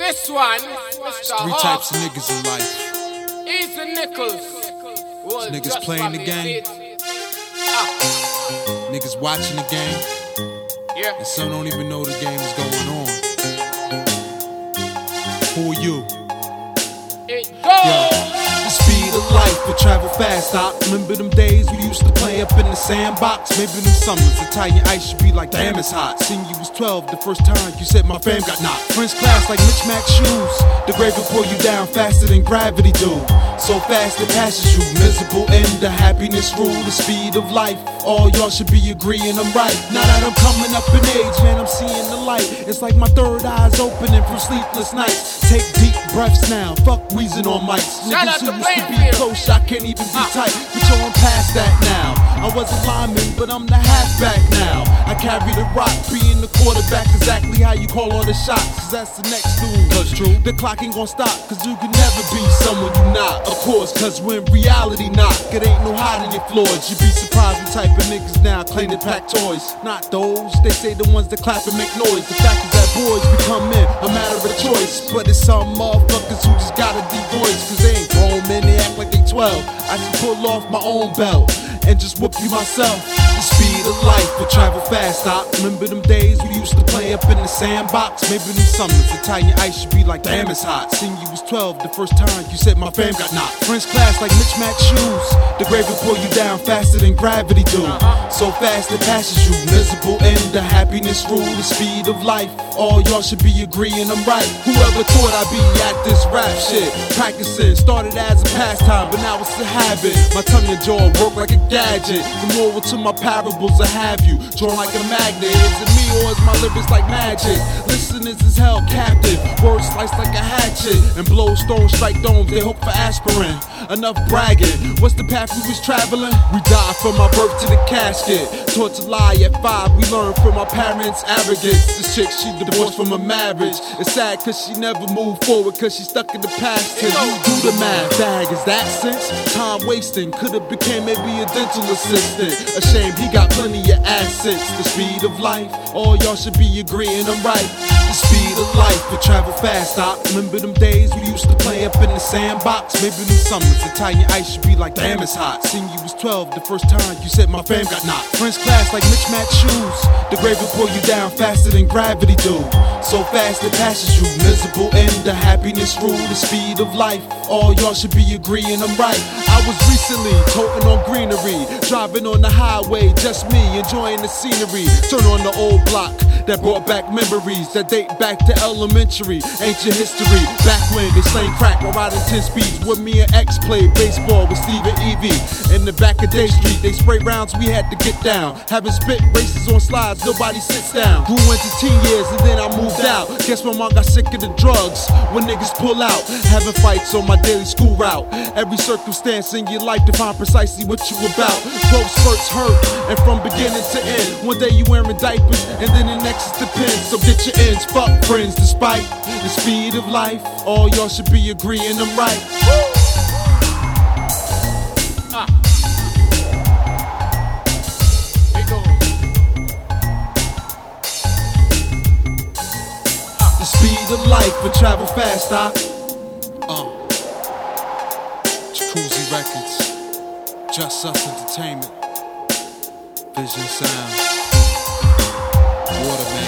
This one, Mr. Three Hawk. types of niggas in life. Easy Nichols. Well, Niggas just playing the for game. Niggas watching the game. Yeah. And some don't even know the game is going on. Who are you? It goes. The speed of life, but travel fast. I remember them days we used to play up in the sandbox. Maybe them summers, Italian ice should be like, damn, it's hot. Seen you was 12 the first time you said my fam got knocked. French class like Mitch Mac shoes. The grave will pull you down faster than gravity do. So fast it passes you. Miserable end, the happiness rule. The speed of life, all y'all should be agreeing I'm right. Now that I'm coming up in age, man, I'm seeing the light. It's like my third eye's opening from sleepless nights. Take deep breaths now, fuck wheezing on mics. Niggas who used to be close, I can't even be tight. But yo, I'm past that now. I was a lineman, but I'm the halfback now. I carry the rock, being the quarterback, exactly how you call all the shots. Cause that's the next dude. Cause true, the clock ain't gon' stop, cause you can never be someone you not. Of course, cause when reality knock, it ain't no hiding your flaws. You'd be surprised what type of niggas now claim to pack toys. Not those, they say the ones that clap and make noise. The fact is that boys become men, a matter of choice. But it's some motherfuckers who just gotta divorce, cause they ain't grown men, they act like they 12. I just pull off my own belt and just whoop you myself. The speed of life, but travel fast. I remember them days we used to play up in the sandbox. Maybe them summers, Italian ice should be like, damn, it's hot. Seen you was 12 the first time you said my fam got knocked. French class like Mitch Mac shoes. The grave will pull you down faster than gravity do. So fast it passes you. Miserable end, the happiness rule. The speed of life, all y'all should be agreeing I'm right. Whoever thought I'd be at this rap shit? Practicing, started as a pastime, but now it's a habit. My tongue and jaw work like a gadget. The moral to my parables I have you drawn like a magnet. Is it me or is my lyrics like magic? Listeners is held captive, words sliced like a hatchet, and blow stones strike domes, they hope for aspirin. Enough bragging, what's the path we was traveling? We died from our birth to the casket, taught to lie at 5, we learned from our parents' arrogance. This chick, she divorced from a marriage. It's sad cause she never moved forward cause she stuck in the past tense. Do the math, dag, is that sense? Time wasting, could've became maybe a dental assistant. Ashamed he got plenty of assets. The speed of life, all y'all should be agreeing I'm right. The speed of life, but travel fast. I remember them days we used to play up in the sandbox. Maybe them summers, Italian ice should be like, damn, it's hot. Seen you was 12 the first time you said my fam got knocked. French class like Mitch Mac shoes. The grave will pull you down faster than gravity do. So fast it passes you. Miserable end, the happiness rule. The speed of life, all y'all should be agreeing I'm right. I was recently toting on greenery, driving on the highway, just me enjoying the scenery. Turn on the old block that brought back memories that date back to elementary. Ancient history, back when they slang crack or riding 10 speeds. When me and X played baseball with Steve and Evie. In the back of Day Street, they spray rounds we had to get down. Having spit races on slides, nobody sits down. Grew into teen years and then I moved out. Guess my mom got sick of the drugs when niggas pull out. Having fights on my daily school route. Every circumstance in your life define precisely what you about. Growth spurts hurt, and from beginning to end. One day you wearing diapers, and then the next is the pen. So get your ends, fuck friends, despite the speed of life. All y'all should be agreeing I'm right. The speed of life, but travel fast, Jacuzzi Records, Just Us Entertainment, Vision Sound, Waterman.